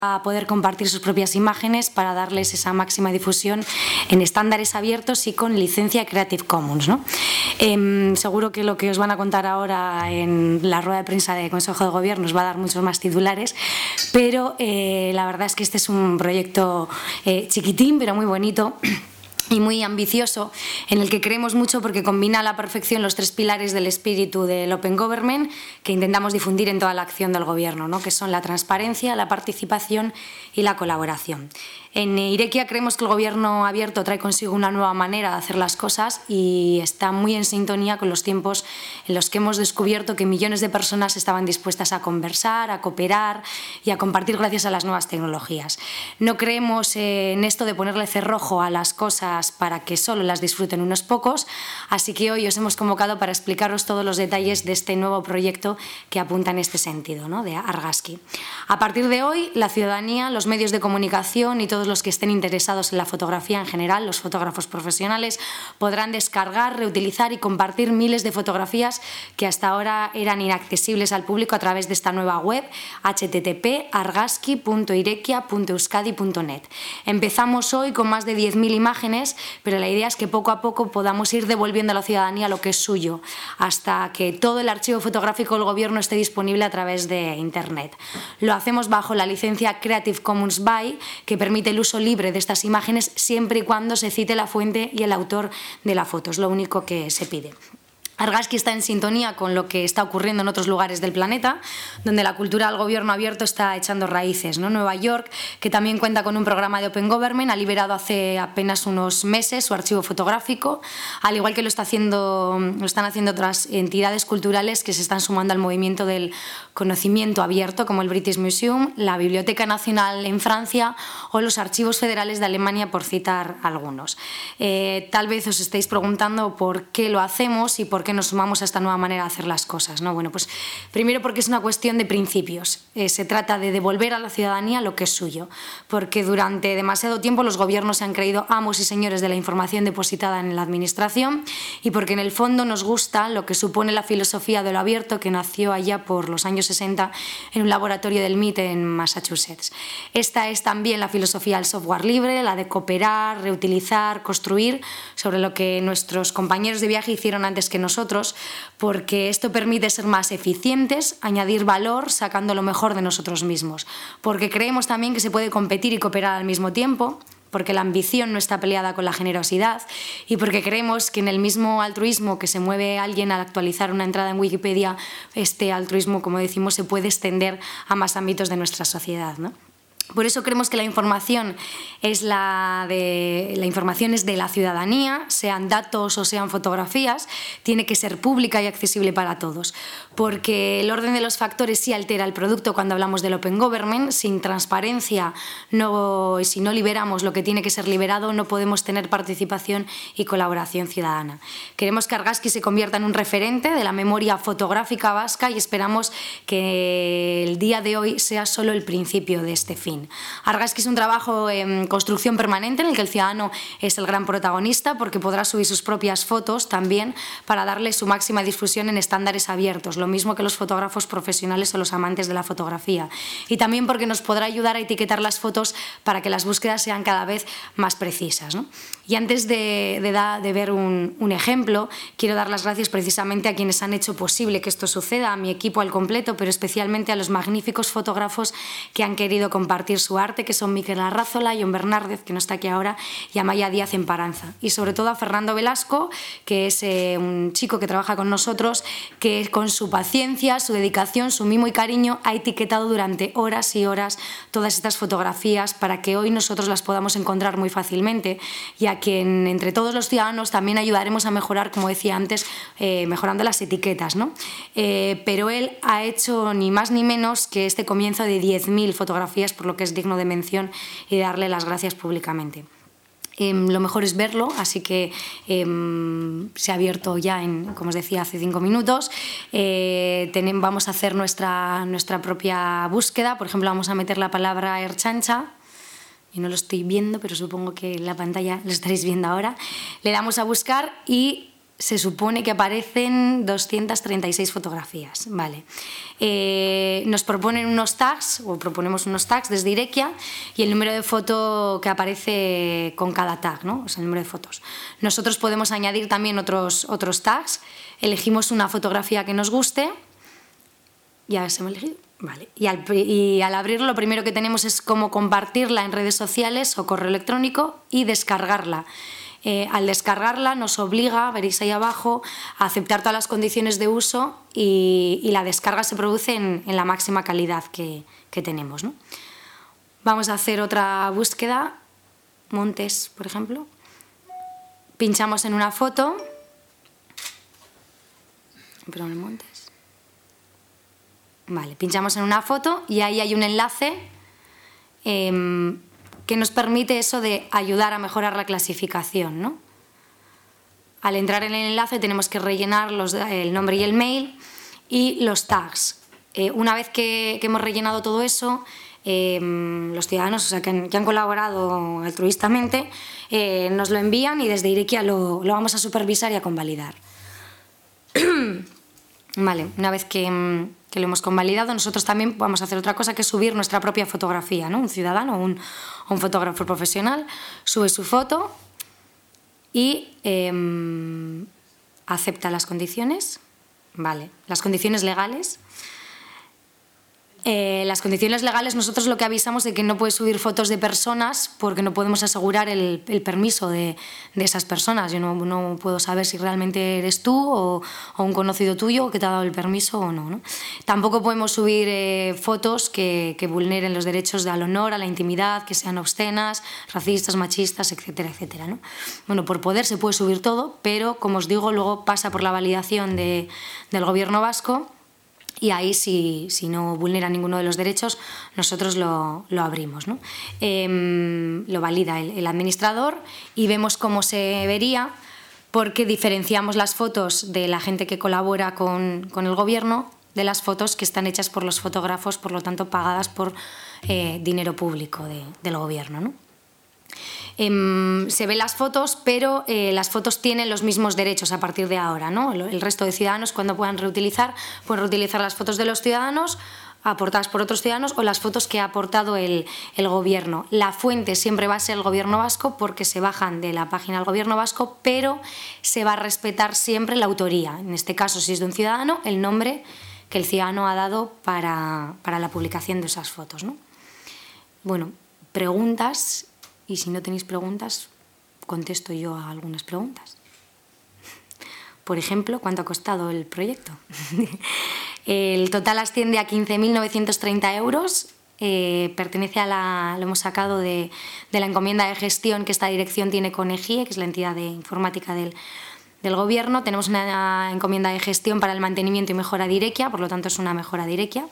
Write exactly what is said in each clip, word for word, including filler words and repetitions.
a poder compartir sus propias imágenes para darles esa máxima difusión en estándares abiertos y con licencia Creative Commons, ¿no? Eh, seguro que lo que os van a contar ahora en la rueda de prensa de Consejo de Gobierno os va a dar muchos más titulares, pero eh, la verdad es que este es un proyecto eh, chiquitín pero muy bonito y muy ambicioso, en el que creemos mucho porque combina a la perfección los tres pilares del espíritu del Open Government que intentamos difundir en toda la acción del Gobierno, ¿no? Que son la transparencia, la participación y la colaboración. En Irekia creemos que el Gobierno abierto trae consigo una nueva manera de hacer las cosas y está muy en sintonía con los tiempos en los que hemos descubierto que millones de personas estaban dispuestas a conversar, a cooperar y a compartir gracias a las nuevas tecnologías. No creemos en esto de ponerle cerrojo a las cosas para que solo las disfruten unos pocos, así que hoy os hemos convocado para explicaros todos los detalles de este nuevo proyecto que apunta en este sentido, ¿no? De Argazki. A partir de hoy, la ciudadanía, los medios de comunicación y todos los que estén interesados en la fotografía en general, los fotógrafos profesionales, podrán descargar, reutilizar y compartir miles de fotografías que hasta ahora eran inaccesibles al público a través de esta nueva web h t t p punto argazki punto irekia punto euskadi punto net. Empezamos hoy con más de diez mil imágenes, pero la idea es que poco a poco podamos ir devolviendo a la ciudadanía lo que es suyo, hasta que todo el archivo fotográfico del Gobierno esté disponible a través de Internet. Lo hacemos bajo la licencia Creative Commons by, que permite el uso libre de estas imágenes siempre y cuando se cite la fuente y el autor de la foto. Es lo único que se pide. Argazki está en sintonía con lo que está ocurriendo en otros lugares del planeta, donde la cultura del Gobierno abierto está echando raíces, ¿no? Nueva York, que también cuenta con un programa de Open Government, ha liberado hace apenas unos meses su archivo fotográfico, al igual que lo, está haciendo, lo están haciendo otras entidades culturales que se están sumando al movimiento del conocimiento abierto, como el British Museum, la Biblioteca Nacional en Francia o los archivos federales de Alemania, por citar algunos. Eh, tal vez os estéis preguntando por qué lo hacemos y por qué nos sumamos a esta nueva manera de hacer las cosas, ¿no? Bueno, pues primero porque es una cuestión de principios. Eh, se trata de devolver a la ciudadanía lo que es suyo, porque durante demasiado tiempo los gobiernos se han creído amos y señores de la información depositada en la administración y porque en el fondo nos gusta lo que supone la filosofía de lo abierto que nació allá por los años sesenta en un laboratorio del M I T en Massachusetts. Esta es también la filosofía del software libre, la de cooperar, reutilizar, construir, sobre lo que nuestros compañeros de viaje hicieron antes que nosotros, porque esto permite ser más eficientes, añadir valor, sacando lo mejor de nosotros mismos. Porque creemos también que se puede competir y cooperar al mismo tiempo, porque la ambición no está peleada con la generosidad y porque creemos que en el mismo altruismo que se mueve alguien al actualizar una entrada en Wikipedia, este altruismo, como decimos, se puede extender a más ámbitos de nuestra sociedad, ¿no? Por eso creemos que la información es la de la información es de la ciudadanía, sean datos o sean fotografías, tiene que ser pública y accesible para todos, porque el orden de los factores sí altera el producto cuando hablamos del Open Government. Sin transparencia no, y si no liberamos lo que tiene que ser liberado, no podemos tener participación y colaboración ciudadana. Queremos que Argazki se convierta en un referente de la memoria fotográfica vasca y esperamos que el día de hoy sea solo el principio de este fin. Argazki es un trabajo en construcción permanente en el que el ciudadano es el gran protagonista, porque podrá subir sus propias fotos también para darle su máxima difusión en estándares abiertos, lo mismo que los fotógrafos profesionales o los amantes de la fotografía, y también porque nos podrá ayudar a etiquetar las fotos para que las búsquedas sean cada vez más precisas, ¿no? Y antes de, de, da, de ver un, un ejemplo, quiero dar las gracias precisamente a quienes han hecho posible que esto suceda, a mi equipo al completo, pero especialmente a los magníficos fotógrafos que han querido compartir su arte, que son Miquel Arrázola, Jon Bernárdez, que no está aquí ahora, y Amaya Díaz en Paranza. Y sobre todo a Fernando Velasco, que es eh, un chico que trabaja con nosotros, que con su paciencia, su dedicación, su mimo y cariño ha etiquetado durante horas y horas todas estas fotografías para que hoy nosotros las podamos encontrar muy fácilmente, y a quien entre todos los ciudadanos también ayudaremos a mejorar, como decía antes, eh, mejorando las etiquetas, ¿no? Eh, pero él ha hecho ni más ni menos que este comienzo de diez mil fotografías, por lo que es digno de mención y de darle las gracias públicamente. Eh, lo mejor es verlo, así que eh, se ha abierto ya, en, como os decía, hace cinco minutos. Eh, tenemos, vamos a hacer nuestra, nuestra propia búsqueda. Por ejemplo, vamos a meter la palabra Ertzaintza. Y no lo estoy viendo, pero supongo que en la pantalla lo estaréis viendo ahora. Le damos a buscar y se supone que aparecen doscientas treinta y seis fotografías, vale. Eh, nos proponen unos tags, o proponemos unos tags desde Irekia, y el número de foto que aparece con cada tag, ¿no? O sea, el número de fotos. Nosotros podemos añadir también otros, otros tags, elegimos una fotografía que nos guste, ya se me ha elegido, vale. Y al, y al abrirlo lo primero que tenemos es cómo compartirla en redes sociales o correo electrónico y descargarla. Eh, al descargarla nos obliga, veréis ahí abajo, a aceptar todas las condiciones de uso y, y la descarga se produce en, en la máxima calidad que, que tenemos, ¿no? Vamos a hacer otra búsqueda, Montes, por ejemplo. Pinchamos en una foto, perdón, Montes. Vale, pinchamos en una foto y ahí hay un enlace eh, que nos permite eso de ayudar a mejorar la clasificación, ¿no? Al entrar en el enlace tenemos que rellenar los, el nombre y el mail y los tags. Eh, una vez que, que hemos rellenado todo eso, eh, los ciudadanos, o sea, que han, que han colaborado altruistamente, eh, nos lo envían y desde Irekia lo, lo vamos a supervisar y a convalidar. Vale, una vez que, que lo hemos convalidado, nosotros también vamos a hacer otra cosa, que es subir nuestra propia fotografía, ¿no? Un ciudadano o un, un fotógrafo profesional sube su foto y eh, acepta las condiciones, vale, las condiciones legales. Eh, las condiciones legales, nosotros lo que avisamos de que no puedes subir fotos de personas porque no podemos asegurar el, el permiso de, de esas personas. Yo no, no puedo saber si realmente eres tú o, o un conocido tuyo que te ha dado el permiso o no, ¿no? Tampoco podemos subir eh, fotos que, que vulneren los derechos al honor, a la intimidad, que sean obscenas, racistas, machistas, etcétera, etcétera, ¿no? Bueno, por poder se puede subir todo, pero como os digo, luego pasa por la validación de, del Gobierno vasco. Y ahí, si, si no vulnera ninguno de los derechos, nosotros lo, lo abrimos, ¿no? Eh, lo valida el, el administrador y vemos cómo se vería, porque diferenciamos las fotos de la gente que colabora con, con el gobierno de las fotos que están hechas por los fotógrafos, por lo tanto pagadas por eh, dinero público de, del gobierno, ¿no? Eh, se ven las fotos, pero eh, las fotos tienen los mismos derechos a partir de ahora, ¿no? El resto de ciudadanos, cuando puedan reutilizar, pueden reutilizar las fotos de los ciudadanos aportadas por otros ciudadanos o las fotos que ha aportado el, el gobierno. La fuente siempre va a ser el gobierno vasco porque se bajan de la página del gobierno vasco, pero se va a respetar siempre la autoría. En este caso, si es de un ciudadano, el nombre que el ciudadano ha dado para, para la publicación de esas fotos, ¿no? Bueno, preguntas. Y si no tenéis preguntas, contesto yo a algunas preguntas. Por ejemplo, ¿cuánto ha costado el proyecto? El total asciende a quince mil novecientos treinta euros. Eh, pertenece a la, lo hemos sacado de, de la encomienda de gestión que esta dirección tiene con EGIE, que es la entidad de informática del, del gobierno. Tenemos una encomienda de gestión para el mantenimiento y mejora de Irekia, por lo tanto es una mejora de Irekia.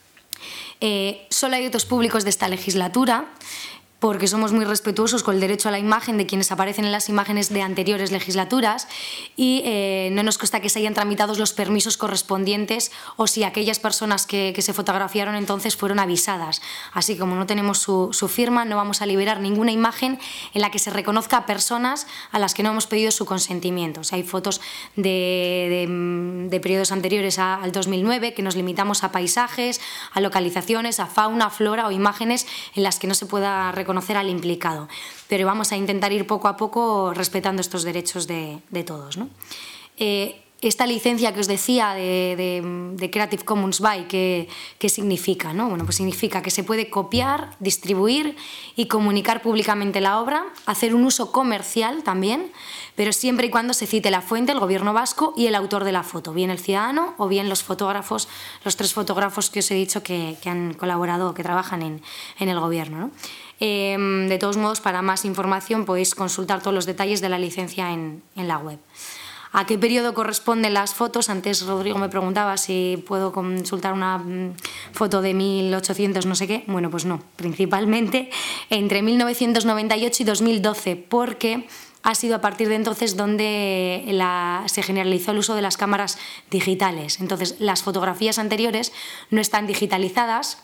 Eh, solo hay datos públicos de esta legislatura, porque somos muy respetuosos con el derecho a la imagen de quienes aparecen en las imágenes de anteriores legislaturas y eh, no nos consta que se hayan tramitado los permisos correspondientes o si aquellas personas que, que se fotografiaron entonces fueron avisadas. Así como no tenemos su, su firma, no vamos a liberar ninguna imagen en la que se reconozca a personas a las que no hemos pedido su consentimiento. O sea, hay fotos de, de, de periodos anteriores a, al dos mil nueve que nos limitamos a paisajes, a localizaciones, a fauna, flora o imágenes en las que no se pueda reconocer conocer al implicado, pero vamos a intentar ir poco a poco respetando estos derechos de, de todos, ¿no? Eh, esta licencia que os decía de, de, de Creative Commons by, ¿qué, qué significa, ¿no? Bueno, pues significa que se puede copiar, distribuir y comunicar públicamente la obra, hacer un uso comercial también, pero siempre y cuando se cite la fuente, el gobierno vasco y el autor de la foto, bien el ciudadano o bien los fotógrafos, los tres fotógrafos que os he dicho que, que han colaborado, que trabajan en, en el gobierno, ¿no? Eh, de todos modos, para más información podéis consultar todos los detalles de la licencia en, en la web. ¿A qué periodo corresponden las fotos? Antes Rodrigo me preguntaba si puedo consultar una foto de mil ochocientos no sé qué. Bueno, pues no, principalmente entre mil novecientos noventa y ocho y dos mil doce, porque ha sido a partir de entonces donde la, se generalizó el uso de las cámaras digitales. Entonces, las fotografías anteriores no están digitalizadas,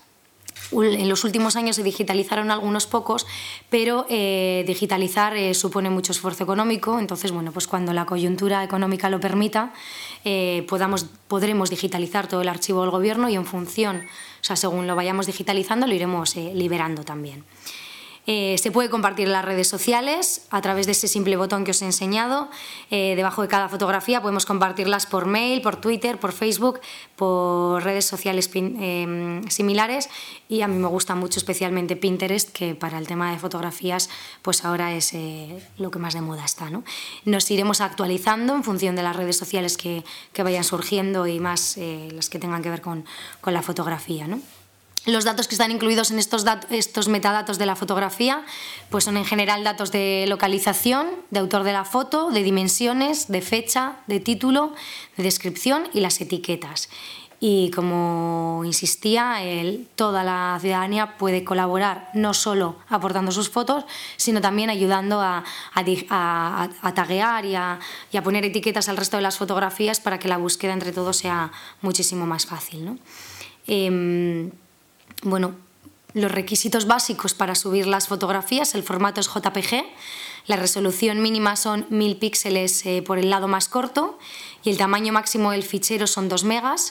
En los últimos años se digitalizaron algunos pocos, pero eh, digitalizar eh, supone mucho esfuerzo económico. Entonces, bueno, pues cuando la coyuntura económica lo permita, eh, podamos, podremos digitalizar todo el archivo del Gobierno y en función, o sea, según lo vayamos digitalizando, lo iremos eh, liberando también. Eh, se puede compartir en las redes sociales a través de ese simple botón que os he enseñado. Eh, debajo de cada fotografía podemos compartirlas por mail, por Twitter, por Facebook, por redes sociales eh, similares, y a mí me gusta mucho especialmente Pinterest, que para el tema de fotografías pues ahora es eh, lo que más de moda está, ¿no? Nos iremos actualizando en función de las redes sociales que, que vayan surgiendo y más eh, las que tengan que ver con, con la fotografía, ¿no? Los datos que están incluidos en estos, estos metadatos de la fotografía pues son en general datos de localización, de autor de la foto, de dimensiones, de fecha, de título, de descripción y las etiquetas. Y como insistía, el, toda la ciudadanía puede colaborar no solo aportando sus fotos, sino también ayudando a, a, a, a taguear y a, y a poner etiquetas al resto de las fotografías para que la búsqueda entre todos sea muchísimo más fácil, ¿no? Eh, Bueno, los requisitos básicos para subir las fotografías: el formato es J P G, la resolución mínima son mil píxeles eh, por el lado más corto y el tamaño máximo del fichero son dos megas,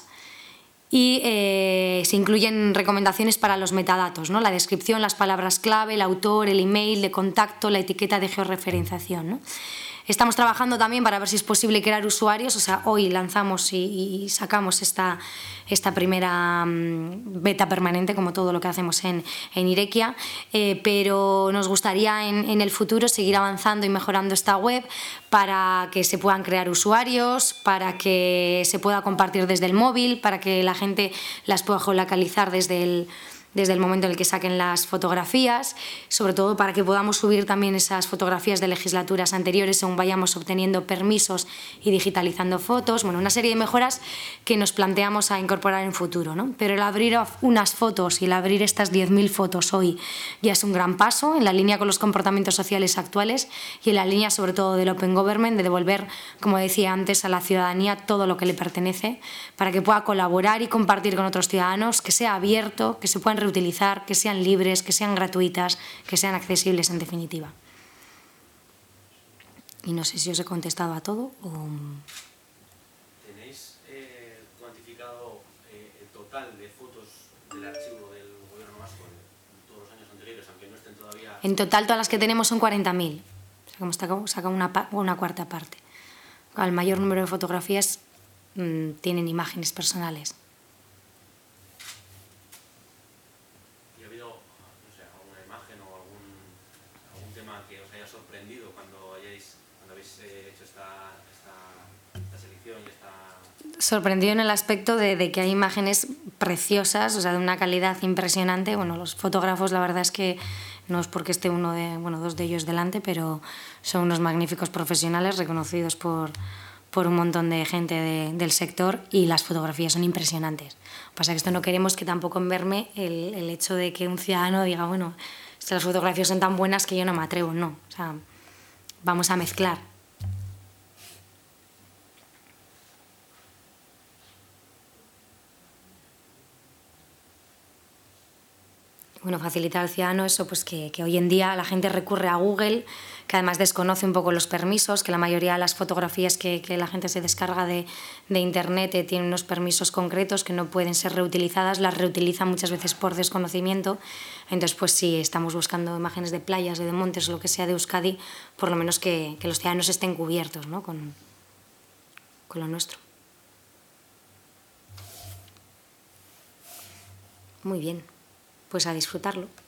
y eh, se incluyen recomendaciones para los metadatos, ¿no? La descripción, las palabras clave, el autor, el email de contacto, la etiqueta de georreferenciación, ¿no? Estamos trabajando también para ver si es posible crear usuarios, o sea, hoy lanzamos y, y sacamos esta, esta primera um, beta permanente, como todo lo que hacemos en, en Irekia, eh, pero nos gustaría en, en el futuro seguir avanzando y mejorando esta web para que se puedan crear usuarios, para que se pueda compartir desde el móvil, para que la gente las pueda geolocalizar desde el desde el momento en el que saquen las fotografías, sobre todo para que podamos subir también esas fotografías de legislaturas anteriores según vayamos obteniendo permisos y digitalizando fotos. Bueno, una serie de mejoras que nos planteamos a incorporar en futuro, ¿no? Pero el abrir unas fotos y el abrir estas diez mil fotos hoy ya es un gran paso en la línea con los comportamientos sociales actuales y en la línea sobre todo del Open Government, de devolver, como decía antes, a la ciudadanía todo lo que le pertenece para que pueda colaborar y compartir con otros ciudadanos, que sea abierto, que se puedan utilizar, que sean libres, que sean gratuitas, que sean accesibles en definitiva. Y no sé si os he contestado a todo o... ¿Tenéis eh, cuantificado eh, el total de fotos del archivo del Gobierno vasco en todos los años anteriores, aunque no estén todavía...? En total todas las que tenemos son cuarenta mil, o sea, hemos sacado una, una cuarta parte. El mayor número de fotografías mmm, tienen imágenes personales. Que os haya sorprendido cuando, hayáis, cuando habéis eh, hecho esta, esta, esta selección y esta... Sorprendido en el aspecto de, de que hay imágenes preciosas, o sea, de una calidad impresionante. Bueno, los fotógrafos, la verdad es que no es porque esté uno de, bueno, dos de ellos delante, pero son unos magníficos profesionales reconocidos por, por un montón de gente de, del sector, y las fotografías son impresionantes. Pasa que esto no queremos que tampoco enverme el, el hecho de que un ciudadano diga, bueno, las fotografías son tan buenas que yo no me atrevo, no. O sea, vamos a mezclar. Bueno, facilitar al ciudadano eso, pues que, que hoy en día la gente recurre a Google, que además desconoce un poco los permisos, que la mayoría de las fotografías que, que la gente se descarga de, de internet eh, tienen unos permisos concretos que no pueden ser reutilizadas, las reutilizan muchas veces por desconocimiento. Entonces, pues sí, estamos buscando imágenes de playas, de montes o lo que sea de Euskadi, por lo menos que, que los ciudadanos estén cubiertos, ¿no? con, con lo nuestro. Muy bien, pues a disfrutarlo.